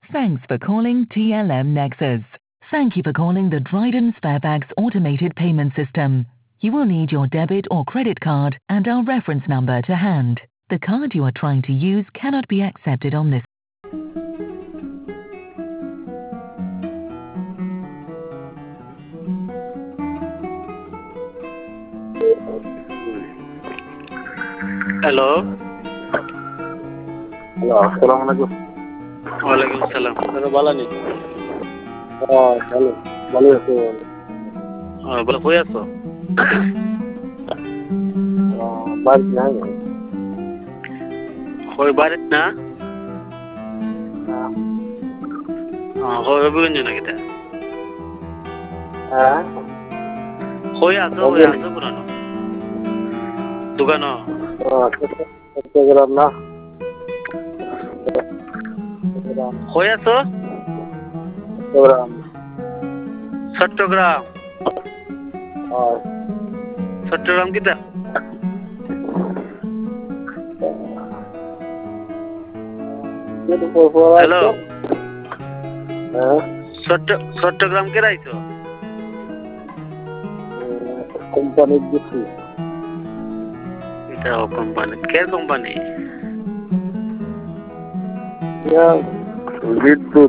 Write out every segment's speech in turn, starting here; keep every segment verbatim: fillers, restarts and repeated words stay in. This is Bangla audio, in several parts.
Thanks for calling T L M Nexus. Thank you for calling the Dryden Sparebags automated payment system. You will need your debit or credit card and our reference number to hand. The card you are trying to use cannot be accepted on this. Hello. Hello, Assalamualaikum. Waalaikumsalam. Hello, balani. Oh, hello. Bali aছো. Oh, bala koi aছো? Oh, barit নাই. Koi barit na? Na. Oh, koi bugun na kita. হ্যাঁ? Koi aছো, koi aছো purano. Dukano. Oh, Instagram না. Koi aছো? Instagram. Chattogram. Oh. Chattogram kita. Hello. হ্যাঁ? Chattogram ke raito? কোম্পানির দিছি। Ita o company. Ke company? Ya, বিদ্যুৎ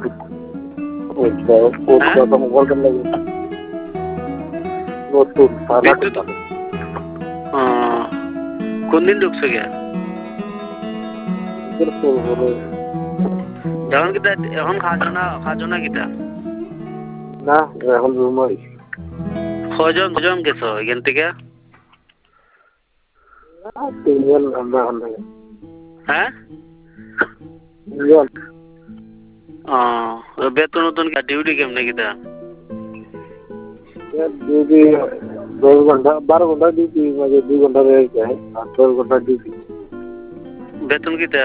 উৎপাদন করতে লাগে। নতুন সারা বিদ্যুৎ আহ কোন দিন ঢুকছো গে? এখন কিতা এখন খাজো না খাজো না কিতা? না এখন রুমাই কজন কজন গেছো এখান থেকে? তিনজন আমরা এখন থেকে। হ্যাঁ? তিনজন। আহ বেতন নতুন ডিউটি কেমনে কিতা? ডিউটি দশ ঘন্টা বারো ঘন্টা ডিউটি মাঝে দুই ঘন্টা রয়ে যায় আর দশ ঘন্টা ডিউটি। বেতন কিতা?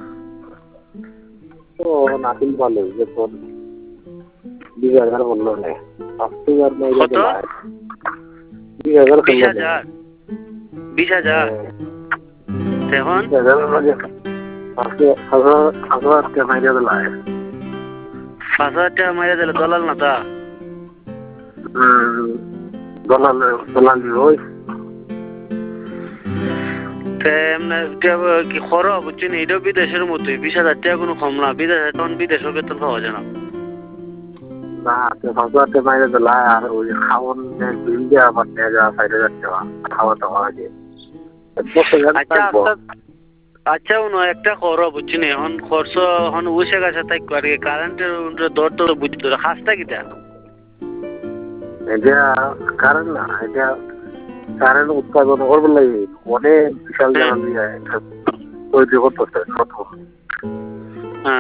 তো নাতিল ভালো বেতন বিশ হাজার বললো না আশি হাজার কত? বিশ হাজার বিশ হাজার বিশ হাজার এখন পাঁচ হাজার টাকা মাইরা দিল পাঁচ হাজার টাকা মাইরা দিলে দলাল না তা? দলাল দলাল ওই কি খর বুঝছেন এটাও বিদেশের মতোই বিশ হাজার টাকা কোনো কম না বিদেশে তখন বিদেশের বেতন পাওয়া যায় না না পাঁচ হাজার টাকা মাইরা দিল আর ওই খাওয়ান বিল দেওয়া আবার নেওয়া যাওয়া ষাট হাজার টাকা খাওয়া দাওয়া আছে আচ্ছা আচ্ছা উনো একটা খর বুঝছেন এখন খরচ এখন উসে গেছে তাই কারেন্টের দর তো বুঝতে তোরা খাসটা কিটা এটা কারেন্ট না এটা কারেন্ট উৎপাদন করবার লাগে অনেক বিশাল জানা দিয়ে তৈরি করতেছে